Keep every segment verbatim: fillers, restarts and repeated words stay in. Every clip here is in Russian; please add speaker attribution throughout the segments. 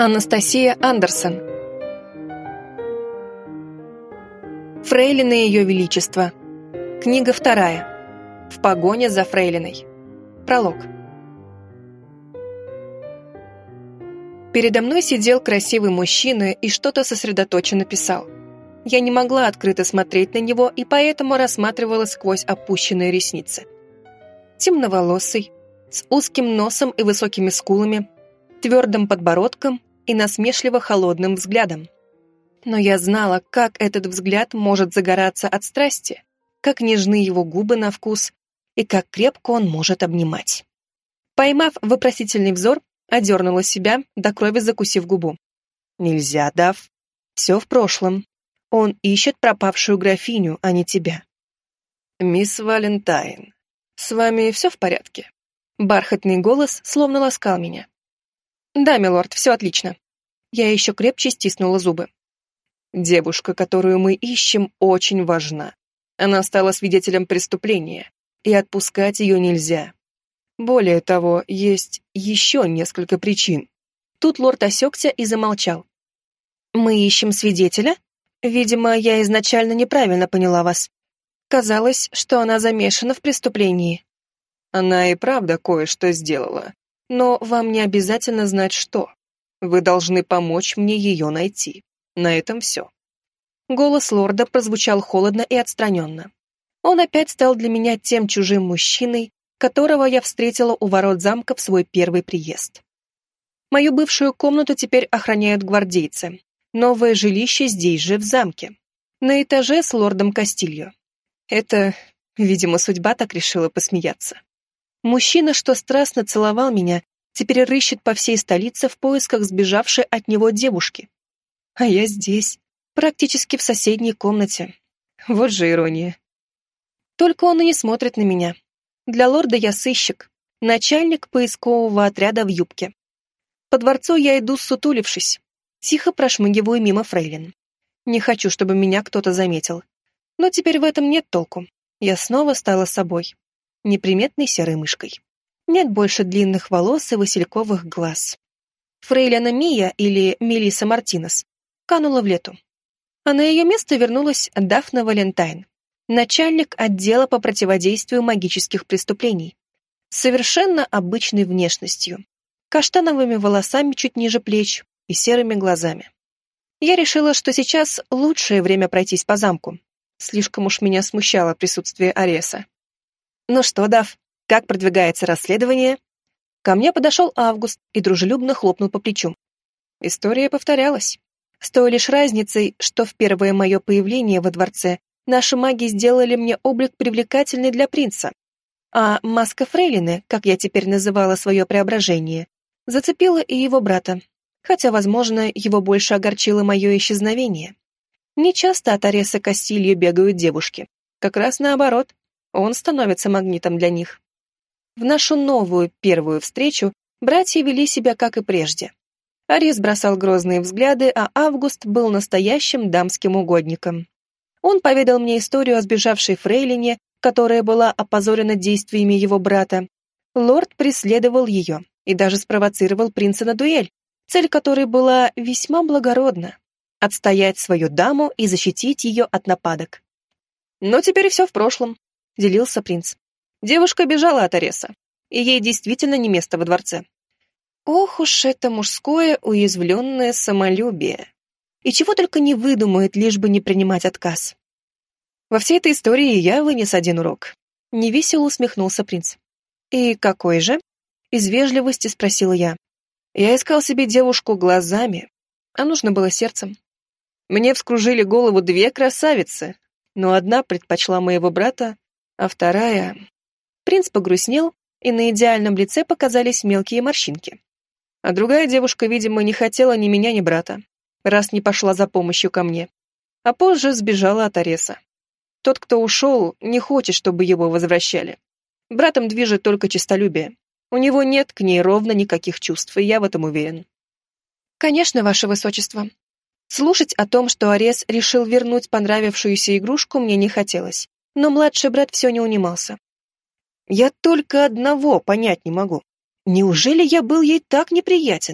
Speaker 1: Анастасия Андерсон. Фрейлины Ее Величества. Книга вторая. В погоне за фрейлиной. Пролог. Передо мной сидел красивый мужчина и что-то сосредоточенно писал. Я не могла открыто смотреть на него и поэтому рассматривала сквозь опущенные ресницы. Темноволосый, с узким носом и высокими скулами, твердым подбородком и насмешливо холодным взглядом. Но я знала, как этот взгляд может загораться от страсти, как нежны его губы на вкус и как крепко он может обнимать. Поймав вопросительный взор, одернула себя, до крови закусив губу. «Нельзя, Дав. Все в прошлом. Он ищет пропавшую графиню, а не тебя». «Мисс Валентайн, с вами все в порядке?» Бархатный голос словно ласкал меня. «Да, милорд, все отлично». Я еще крепче стиснула зубы. «Девушка, которую мы ищем, очень важна. Она стала свидетелем преступления, и отпускать ее нельзя. Более того, есть еще несколько причин». Тут лорд осекся и замолчал. «Мы ищем свидетеля? Видимо, я изначально неправильно поняла вас. Казалось, что она замешана в преступлении». «Она и правда кое-что сделала. Но вам не обязательно знать, что. Вы должны помочь мне ее найти. На этом все». Голос лорда прозвучал холодно и отстраненно. Он опять стал для меня тем чужим мужчиной, которого я встретила у ворот замка в свой первый приезд. Мою бывшую комнату теперь охраняют гвардейцы. Новое жилище здесь же, в замке. На этаже с лордом Кастильо. Это, видимо, судьба так решила посмеяться. Мужчина, что страстно целовал меня, теперь рыщет по всей столице в поисках сбежавшей от него девушки. А я здесь, практически в соседней комнате. Вот же ирония. Только он и не смотрит на меня. Для лорда я сыщик, начальник поискового отряда в юбке. По дворцу я иду сутулившись, тихо прошмыгиваю мимо фрейлин. Не хочу, чтобы меня кто-то заметил. Но теперь в этом нет толку. Я снова стала собой. Неприметной серой мышкой. Нет больше длинных волос и васильковых глаз. Фрейлина Мия, или Мелисса Мартинес, канула в лету. А на ее место вернулась Дафна Валентайн, начальник отдела по противодействию магических преступлений, с совершенно обычной внешностью, каштановыми волосами чуть ниже плеч и серыми глазами. Я решила, что сейчас лучшее время пройтись по замку. Слишком уж меня смущало присутствие Ареса. «Ну что, Дав, как продвигается расследование?» Ко мне подошел Август и дружелюбно хлопнул по плечу. История повторялась. С той лишь разницей, что в первое мое появление во дворце наши маги сделали мне облик привлекательный для принца, а маска фрейлины, как я теперь называла свое преображение, зацепила и его брата, хотя, возможно, его больше огорчило мое исчезновение. Не часто от Ареса Кастильо бегают девушки, как раз наоборот. Он становится магнитом для них. В нашу новую первую встречу братья вели себя как и прежде. Арес бросал грозные взгляды, а Август был настоящим дамским угодником. Он поведал мне историю о сбежавшей фрейлине, которая была опозорена действиями его брата. Лорд преследовал ее и даже спровоцировал принца на дуэль, цель которой была весьма благородна — отстоять свою даму и защитить ее от нападок. Но теперь все в прошлом. — делился принц. Девушка бежала от Ареса, и ей действительно не место во дворце. Ох уж это мужское уязвленное самолюбие. И чего только не выдумает, лишь бы не принимать отказ. Во всей этой истории я вынес один урок. Невесело усмехнулся принц. «И какой же?» — из вежливости спросила я. Я искал себе девушку глазами, а нужно было сердцем. Мне вскружили голову две красавицы, но одна предпочла моего брата, а вторая... Принц погрустнел, и на идеальном лице показались мелкие морщинки. А другая девушка, видимо, не хотела ни меня, ни брата, раз не пошла за помощью ко мне. А позже сбежала от Ареса. Тот, кто ушел, не хочет, чтобы его возвращали. Братом движет только честолюбие. У него нет к ней ровно никаких чувств, и я в этом уверен. Конечно, ваше высочество. Слушать о том, что Арес решил вернуть понравившуюся игрушку, мне не хотелось. Но младший брат все не унимался. Я только одного понять не могу. Неужели я был ей так неприятен?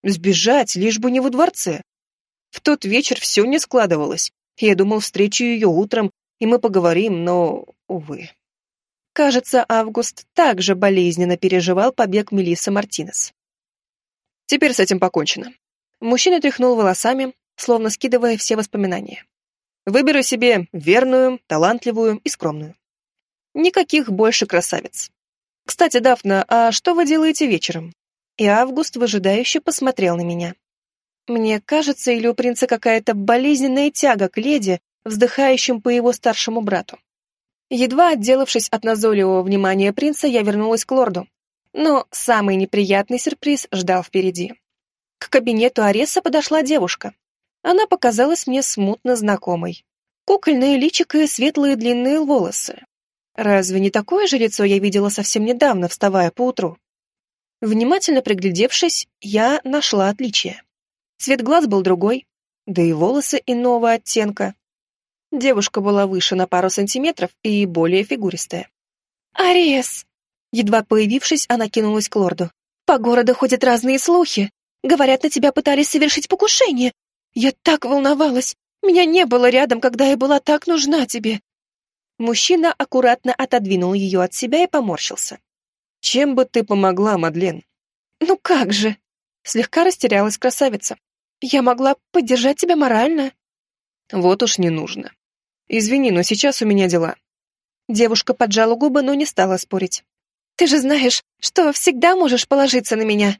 Speaker 1: Сбежать, лишь бы не во дворце. В тот вечер все не складывалось. Я думал, встречу ее утром, и мы поговорим, но, увы. Кажется, Август также болезненно переживал побег Мелиссы Мартинес. Теперь с этим покончено. Мужчина тряхнул волосами, словно скидывая все воспоминания. Выберу себе верную, талантливую и скромную. Никаких больше красавиц. Кстати, Дафна, а что вы делаете вечером? И Август выжидающе посмотрел на меня. Мне кажется, или у принца какая-то болезненная тяга к леди, вздыхающим по его старшему брату. Едва отделавшись от назойливого внимания принца, я вернулась к лорду. Но самый неприятный сюрприз ждал впереди. К кабинету Ареса подошла девушка. Она показалась мне смутно знакомой. Кукольное личико и светлые длинные волосы. Разве не такое же лицо я видела совсем недавно, вставая поутру? Внимательно приглядевшись, я нашла отличия. Цвет глаз был другой, да и волосы иного оттенка. Девушка была выше на пару сантиметров и более фигуристая. «Арес!» Едва появившись, она кинулась к лорду. «По городу ходят разные слухи. Говорят, на тебя пытались совершить покушение. Я так волновалась. Меня не было рядом, когда я была так нужна тебе». Мужчина аккуратно отодвинул ее от себя и поморщился. «Чем бы ты помогла, Мадлен?» «Ну как же?» Слегка растерялась красавица. «Я могла поддержать тебя морально». «Вот уж не нужно. Извини, но сейчас у меня дела». Девушка поджала губы, но не стала спорить. «Ты же знаешь, что всегда можешь положиться на меня».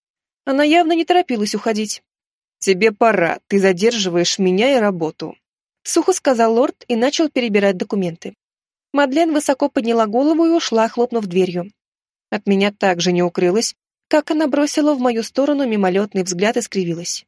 Speaker 1: Она явно не торопилась уходить. «Тебе пора, ты задерживаешь меня и работу», — сухо сказал лорд и начал перебирать документы. Мадлен высоко подняла голову и ушла, хлопнув дверью. От меня также не укрылась, как она бросила в мою сторону мимолетный взгляд и скривилась.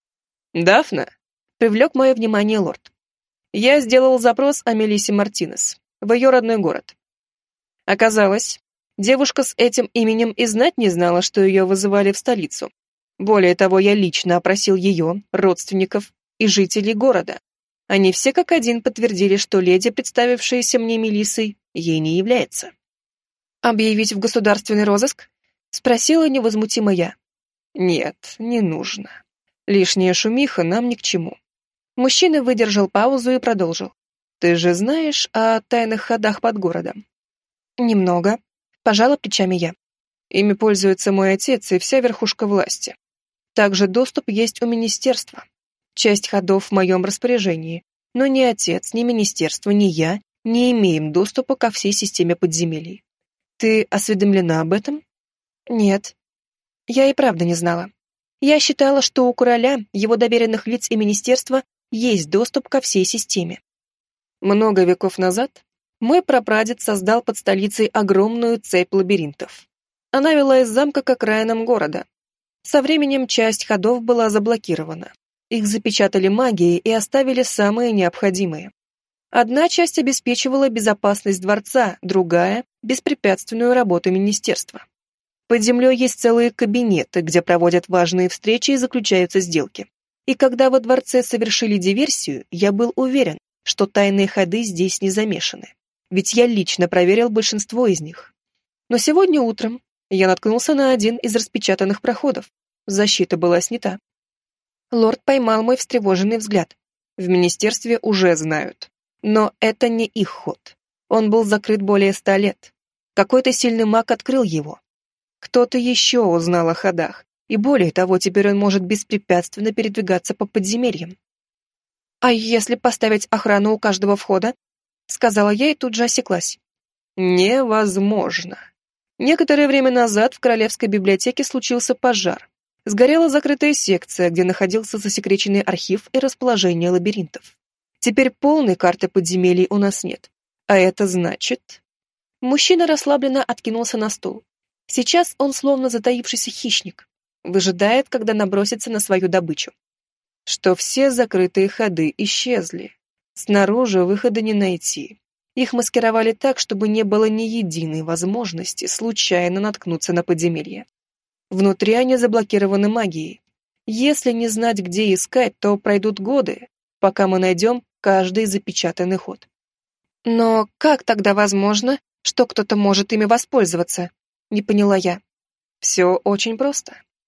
Speaker 1: «Дафна?» — привлек мое внимание лорд. «Я сделал запрос о Мелиссе Мартинес, в ее родной город. Оказалось, девушка с этим именем и знать не знала, что ее вызывали в столицу. Более того, я лично опросил ее, родственников и жителей города. Они все как один подтвердили, что леди, представившаяся мне Мелиссой, ей не является». «Объявить в государственный розыск?» — спросила невозмутимо я. «Нет, не нужно. Лишняя шумиха нам ни к чему». Мужчина выдержал паузу и продолжил. «Ты же знаешь о тайных ходах под городом?» «Немного», — пожала плечами я. «Ими пользуется мой отец и вся верхушка власти. Также доступ есть у министерства. Часть ходов в моем распоряжении, но ни отец, ни министерство, ни я не имеем доступа ко всей системе подземелий. Ты осведомлена об этом?» «Нет». Я и правда не знала. Я считала, что у короля, его доверенных лиц и министерства есть доступ ко всей системе. Много веков назад мой прапрадед создал под столицей огромную цепь лабиринтов. Она вела из замка к окраинам города. Со временем часть ходов была заблокирована. Их запечатали магией и оставили самые необходимые. Одна часть обеспечивала безопасность дворца, другая — беспрепятственную работу министерства. Под землей есть целые кабинеты, где проводят важные встречи и заключаются сделки. И когда во дворце совершили диверсию, я был уверен, что тайные ходы здесь не замешаны. Ведь я лично проверил большинство из них. Но сегодня утром я наткнулся на один из распечатанных проходов. Защита была снята. Лорд поймал мой встревоженный взгляд. В министерстве уже знают. Но это не их ход. Он был закрыт более ста лет. Какой-то сильный маг открыл его. Кто-то еще узнал о ходах, и более того, теперь он может беспрепятственно передвигаться по подземельям. «А если поставить охрану у каждого входа?» — сказала я и тут же осеклась. «Невозможно. Некоторое время назад в Королевской библиотеке случился пожар. Сгорела закрытая секция, где находился засекреченный архив и расположение лабиринтов. Теперь полной карты подземелий у нас нет. А это значит...» Мужчина расслабленно откинулся на стул. Сейчас он словно затаившийся хищник, выжидает, когда набросится на свою добычу. Что все закрытые ходы исчезли. Снаружи выхода не найти. Их маскировали так, чтобы не было ни единой возможности случайно наткнуться на подземелье. Внутри они заблокированы магией. Если не знать, где искать, то пройдут годы, пока мы найдем каждый запечатанный ход. Но как тогда возможно, что кто-то может ими воспользоваться? Не поняла я. Все очень просто.